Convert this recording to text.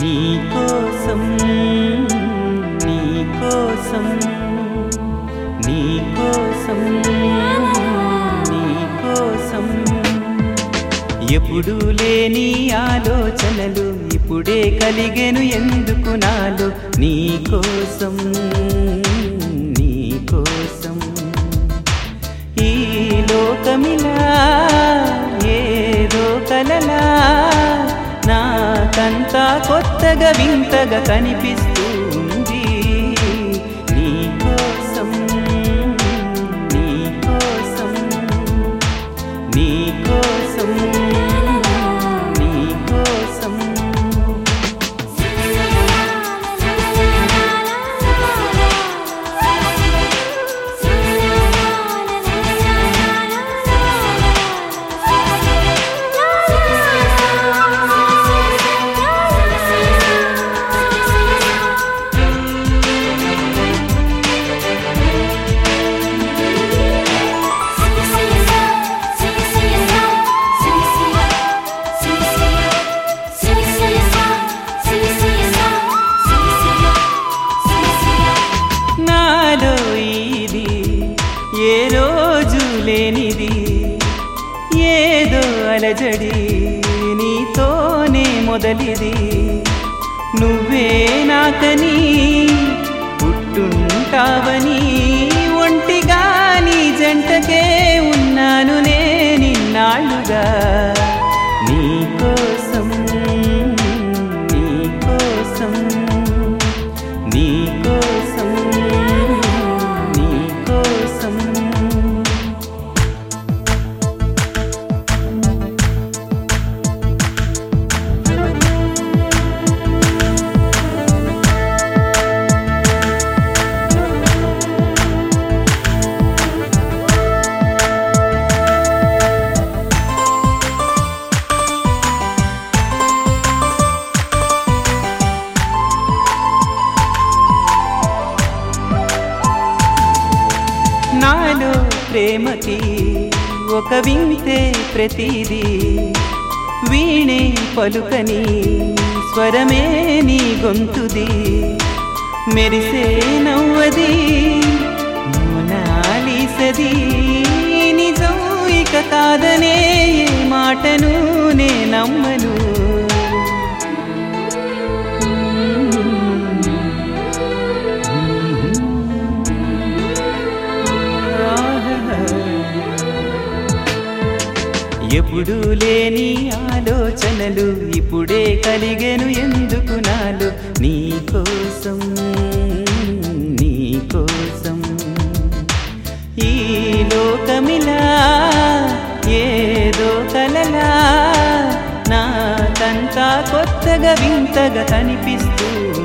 నీకోసం నీకోసం నీకోసం నీకోసం ఎప్పుడు లేని ఆలోచనలు ఇప్పుడే కలిగెను ఎందుకు నాలో నీకోసం నీకోసం ఈ లోకమిలా ఏదో కలలా నాకంతా కొత్తగా వింతగా కనిపిస్తుంది నీకోసం నీకోసం నీకోసం నీకోసం ఏ రోజు లేనిది ఏదో అలజడి నీతోనే మొదలిది నువ్వే నాకని పుట్టుంటావని ఒంటిగా నీ జంటకే ఉన్నాను నిన్నాళ్ళుగా నీకోసం నీకోసం నీకోసం నాలో ప్రేమకి ఒక వింతే ప్రతిదీ వీణే పలుకని స్వరమే నీ గొంతుది మెరిసే నవ్వది మోనాలిసది నిజం ఇక కాదనే మాటను నే నమ్మను ఎప్పుడు లేని ఆలోచనలు ఇప్పుడే కలిగెను ఎందుకు నాలో నీకోసం నీకోసం ఈ లోకమిలా ఏదో కలలా నాకంతా కొత్తగా వింతగా కనిపిస్తూ